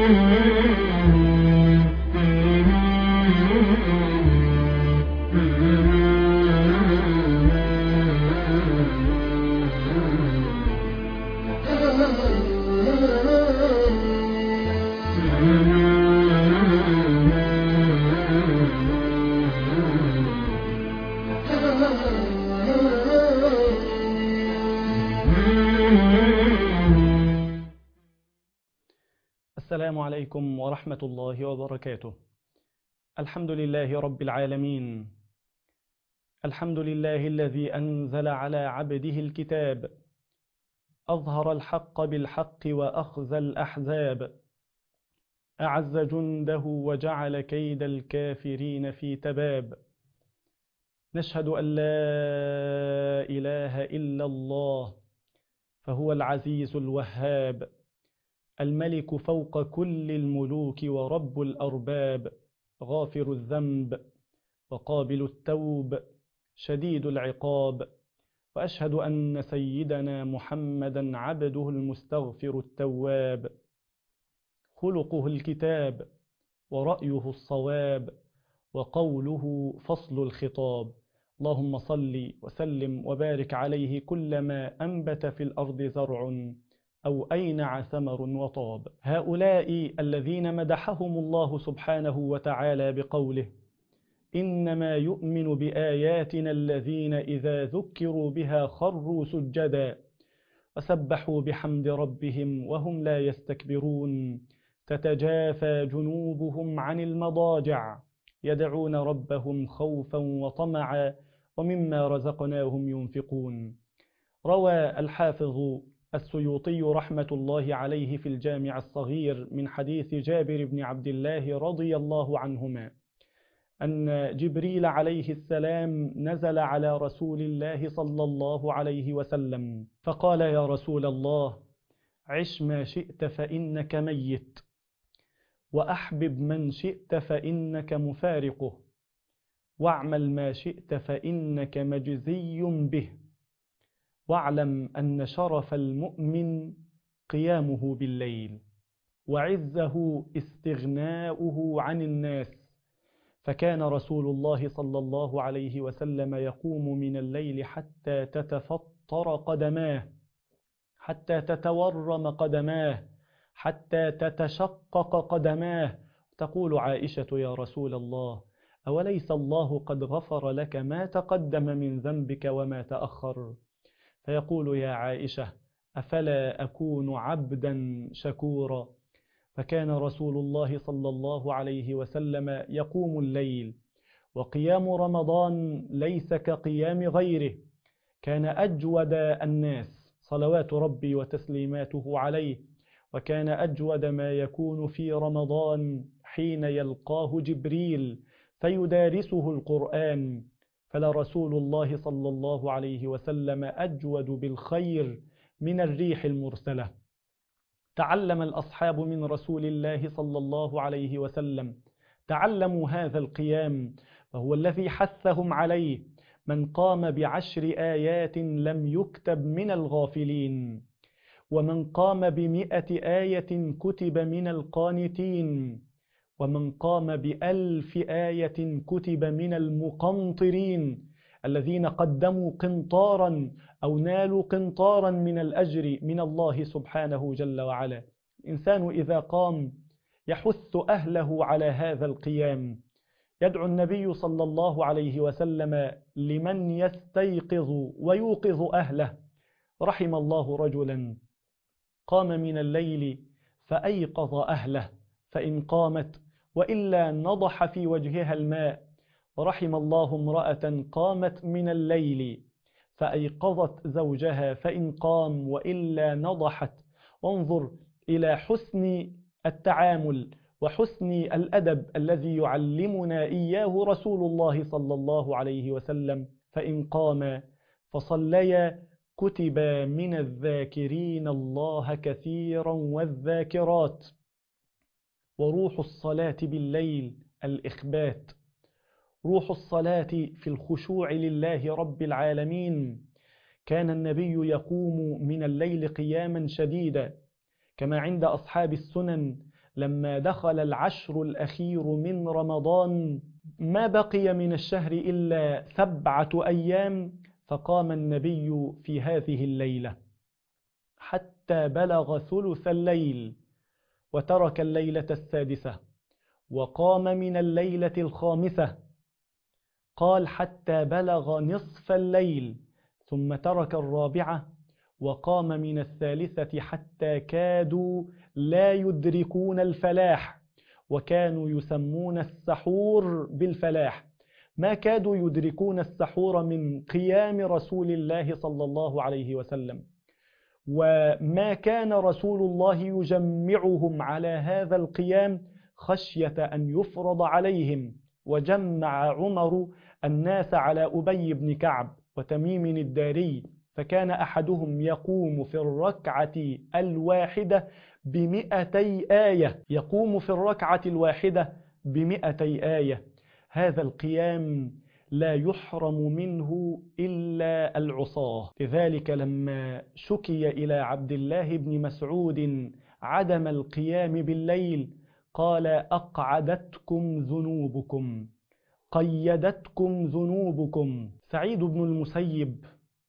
السلام عليكم ورحمة الله وبركاته. الحمد لله رب العالمين، الحمد لله الذي أنزل على عبده الكتاب، أظهر الحق بالحق وأخزى الأحزاب، أعز جنده وجعل كيد الكافرين في تباب. نشهد أن لا إله إلا الله، فهو العزيز الوهاب، الملك فوق كل الملوك ورب الأرباب، غافر الذنب وقابل التوب شديد العقاب. وأشهد أن سيدنا محمدا عبده المستغفر التواب، خلقه الكتاب ورأيه الصواب وقوله فصل الخطاب. اللهم صل وسلم وبارك عليه كلما أنبت في الأرض زرع أو أينع ثمر وطاب. هؤلاء الذين مدحهم الله سبحانه وتعالى بقوله: إنما يؤمن بآياتنا الذين إذا ذكروا بها خروا سجدا وسبحوا بحمد ربهم وهم لا يستكبرون. تتجافى جنوبهم عن المضاجع يدعون ربهم خوفا وطمعا ومما رزقناهم ينفقون. روى الحافظ السيوطي رحمة الله عليه في الجامع الصغير من حديث جابر بن عبد الله رضي الله عنهما أن جبريل عليه السلام نزل على رسول الله صلى الله عليه وسلم فقال: يا رسول الله، عش ما شئت فإنك ميت، وأحبب من شئت فإنك مفارقه، واعمل ما شئت فإنك مجزي به، واعلم أن شرف المؤمن قيامه بالليل، وعزه استغناؤه عن الناس. فكان رسول الله صلى الله عليه وسلم يقوم من الليل حتى تتفطر قدماه، حتى تتورم قدماه، حتى تتشقق قدماه. تقول عائشة: يا رسول الله، أوليس الله قد غفر لك ما تقدم من ذنبك وما تأخر؟ فيقول: يا عائشة، أفلا أكون عبدا شكورا؟ فكان رسول الله صلى الله عليه وسلم يقوم الليل، وقيام رمضان ليس كقيام غيره. كان أجود الناس صلوات ربي وتسليماته عليه، وكان أجود ما يكون في رمضان حين يلقاه جبريل فيدارسه القرآن. فلرسول الله صلى الله عليه وسلم أجود بالخير من الريح المرسلة. تعلم الأصحاب من رسول الله صلى الله عليه وسلم، تعلموا هذا القيام، وهو الذي حثهم عليه. من قام ب10 آيات لم يكتب من الغافلين، ومن قام ب100 آية كتب من القانتين، ومن قام ب1000 آية كتب من المقنطرين، الذين قدموا قنطارا أو نالوا قنطارا من الأجر من الله سبحانه جل وعلا. الإنسان إذا قام يحث أهله على هذا القيام. يدعو النبي صلى الله عليه وسلم لمن يستيقظ ويوقظ أهله. رحم الله رجلا قام من الليل فأيقظ أهله، فإن قامت وإلا نضح في وجهها الماء. ورحم الله امرأة قامت من الليل فأيقظت زوجها، فإن قام وإلا نضحت. وانظر إلى حسن التعامل وحسن الأدب الذي يعلمنا إياه رسول الله صلى الله عليه وسلم. فإن قام فصليا كتب من الذاكرين الله كثيرا والذاكرات. وروح الصلاة بالليل الإخبات، روح الصلاة في الخشوع لله رب العالمين. كان النبي يقوم من الليل قياما شديدا، كما عند أصحاب السنن لما دخل العشر الأخير من رمضان ما بقي من الشهر إلا 7 أيام، فقام النبي في هذه الليلة حتى بلغ ثلث الليل، وترك الليلة السادسة، وقام من الليلة الخامسة، قال حتى بلغ نصف الليل، ثم ترك الرابعة، وقام من الثالثة حتى كادوا لا يدركون الفلاح، وكانوا يسمون السحور بالفلاح. ما كادوا يدركون السحور من قيام رسول الله صلى الله عليه وسلم، وما كان رسول الله يجمعهم على هذا القيام خشية أن يفرض عليهم، وجمع عمر الناس على أبي بن كعب وتميم الداري، فكان أحدهم يقوم في الركعة الواحدة ب200 آية، يقوم في الركعة الواحدة ب200 آية. هذا القيام لا يحرم منه إلا العصاة. لذلك لما شكي إلى عبد الله بن مسعود عدم القيام بالليل قال: أقعدتكم ذنوبكم، قيدتكم ذنوبكم. سعيد بن المسيب،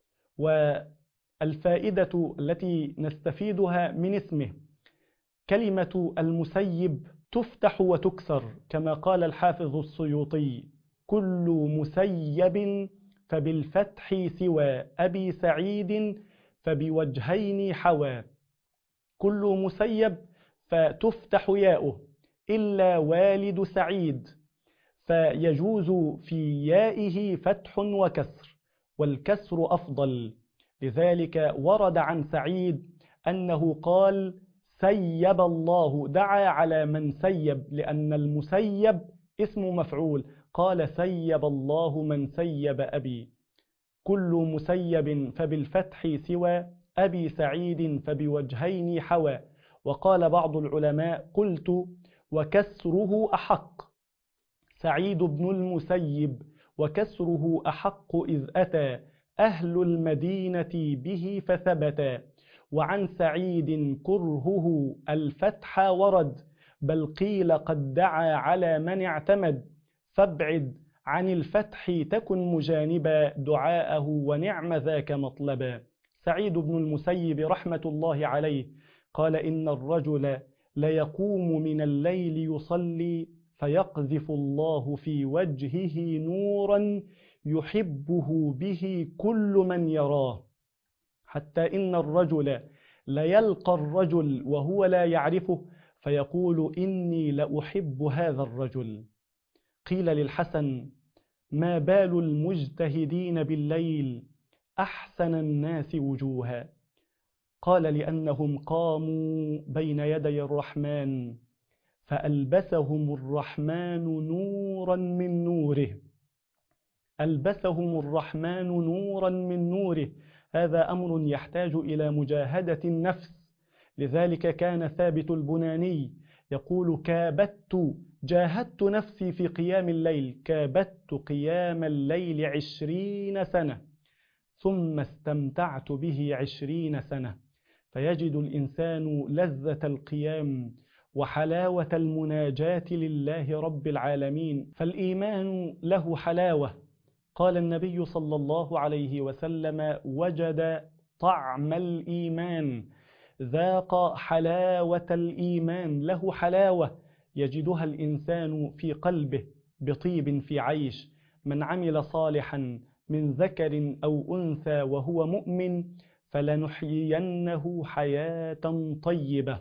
والفائدة التي نستفيدها من اسمه، كلمة المسيب تفتح وتكسر كما قال الحافظ السيوطي: كل مسيب فبالفتح سوى أبي سعيد فبوجهين حوى. كل مسيب فتفتح ياؤه إلا والد سعيد، فيجوز في يائه فتح وكسر، والكسر أفضل. لذلك ورد عن سعيد أنه قال: سيب الله، دعا على من سيب، لأن المسيب اسم مفعول، قال: سيب الله من سيب أبي. كل مسيب فبالفتح سوى أبي سعيد فبوجهين حوى. وقال بعض العلماء: قلت وكسره أحق، سعيد بن المسيب وكسره أحق إذ أتى أهل المدينة به فثبتا. وعن سعيد كرهه الفتح ورد، بل قيل قد دعا على من اعتمد، فابعد عن الفتح تكن مجانبا دعاءه ونعم ذاك مطلبا. سعيد بن المسيب رحمة الله عليه قال: إن الرجل ليقوم من الليل يصلي فيقذف الله في وجهه نورا يحبه به كل من يراه، حتى إن الرجل ليلقى الرجل وهو لا يعرفه فيقول: إني لأحب هذا الرجل. قيل للحسن: ما بال المجتهدين بالليل أحسن الناس وجوها؟ قال: لأنهم قاموا بين يدي الرحمن فألبسهم الرحمن نورا من نوره، ألبسهم الرحمن نورا من نوره. هذا أمر يحتاج إلى مجاهدة النفس. لذلك كان ثابت البناني يقول: جاهدت نفسي في قيام الليل، كابدت قيام الليل 20 سنة ثم استمتعت به 20 سنة. فيجد الإنسان لذة القيام وحلاوة المناجاة لله رب العالمين، فالإيمان له حلاوة. قال النبي صلى الله عليه وسلم: وجد طعم الإيمان، ذاق حلاوة الإيمان، له حلاوة يجدها الإنسان في قلبه بطيب في عيش. من عمل صالحا من ذكر أو أنثى وهو مؤمن فلنحيينه حياة طيبة،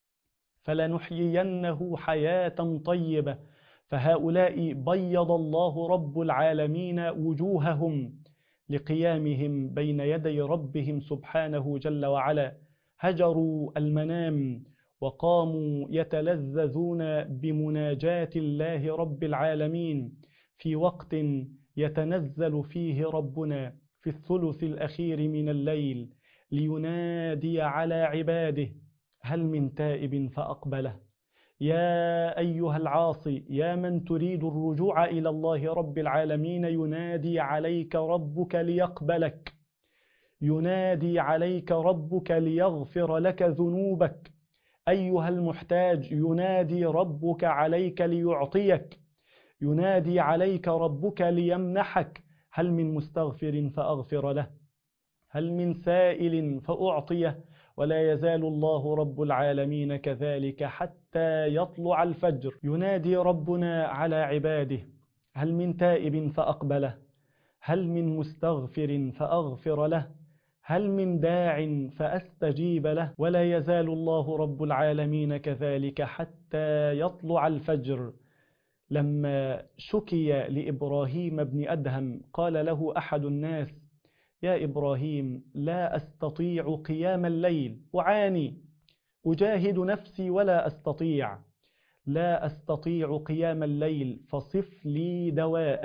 فلنحيينه حياة طيبة. فهؤلاء بيض الله رب العالمين وجوههم لقيامهم بين يدي ربهم سبحانه جل وعلا، هجروا المنام وقاموا يتلذذون بمناجاة الله رب العالمين في وقت يتنزل فيه ربنا في الثلث الأخير من الليل لينادي على عباده: هل من تائب فأقبله؟ يا أيها العاصي، يا من تريد الرجوع إلى الله رب العالمين، ينادي عليك ربك ليقبلك، ينادي عليك ربك ليغفر لك ذنوبك. أيها المحتاج ينادي ربك عليك ليعطيك، ينادي عليك ربك ليمنحك. هل من مستغفر فأغفر له، هل من سائل فأعطيه. ولا يزال الله رب العالمين كذلك حتى يطلع الفجر. ينادي ربنا على عباده: هل من تائب فأقبله، هل من مستغفر فأغفر له، هل من داع فأستجيب له. ولا يزال الله رب العالمين كذلك حتى يطلع الفجر. لما شكي لإبراهيم بن أدهم قال له أحد الناس: يا إبراهيم، لا أستطيع قيام الليل، أعاني، أجاهد نفسي ولا أستطيع، لا أستطيع قيام الليل، فصف لي دواء.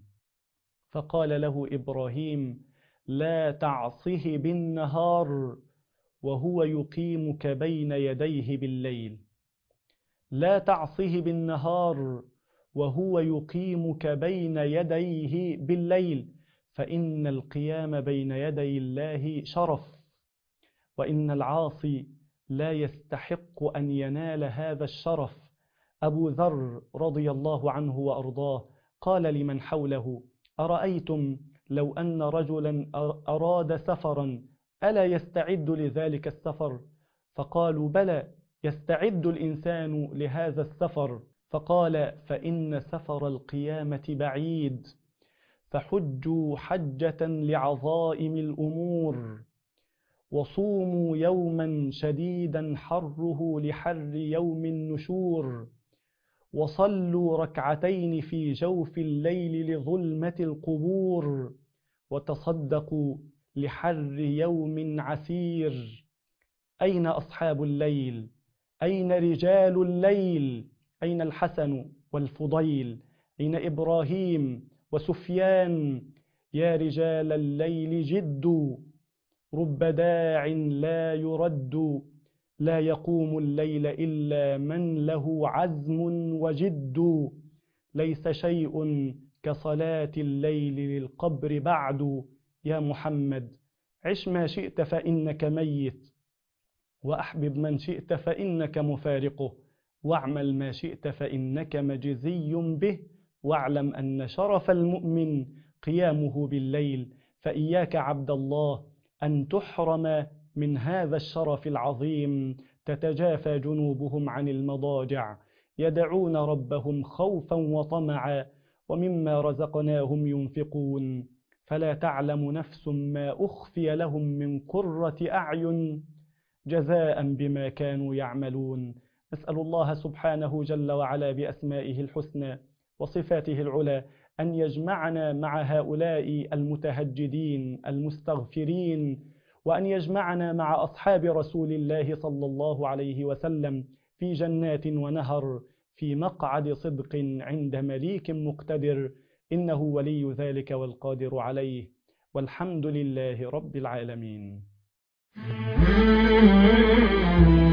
فقال له إبراهيم: لا تعصه بالنهار وهو يقيمك بين يديه بالليل، لا تعصه بالنهار وهو يقيمك بين يديه بالليل، فإن القيام بين يدي الله شرف، وإن العاصي لا يستحق أن ينال هذا الشرف. أبو ذر رضي الله عنه وأرضاه قال لمن حوله: أرأيتم لو أن رجلا أراد سفرا ألا يستعد لذلك السفر؟ فقالوا: بلى، يستعد الإنسان لهذا السفر. فقال: فإن سفر القيامة بعيد، فحجوا حجة لعظائم الأمور، وصوموا يوما شديدا حره لحر يوم النشور، وصلوا ركعتين في جوف الليل لظلمة القبور، وتصدقوا لحر يوم عسير. أين أصحاب الليل؟ أين رجال الليل؟ أين الحسن والفضيل؟ أين إبراهيم وسفيان؟ يا رجال الليل جدوا، رب داع لا يرد، لا يقوم الليل إلا من له عزم وجد، ليس شيء كصلاة الليل للقبر بعد. يا محمد، عش ما شئت فإنك ميت، وأحبب من شئت فإنك مفارقه، واعمل ما شئت فإنك مجزي به، واعلم أن شرف المؤمن قيامه بالليل. فإياك عبد الله أن تحرم من هذا الشرف العظيم. تتجافى جنوبهم عن المضاجع يدعون ربهم خوفا وطمعا، ومما رزقناهم ينفقون، فلا تعلم نفس ما أخفي لهم من قرة أعين جزاء بما كانوا يعملون. نسأل الله سبحانه جل وعلا بأسمائه الحسنى وصفاته العلى أن يجمعنا مع هؤلاء المتهجدين المستغفرين، وأن يجمعنا مع أصحاب رسول الله صلى الله عليه وسلم في جنات ونهر، في مقعد صدق عند مليك مقتدر، إنه ولي ذلك والقادر عليه، والحمد لله رب العالمين.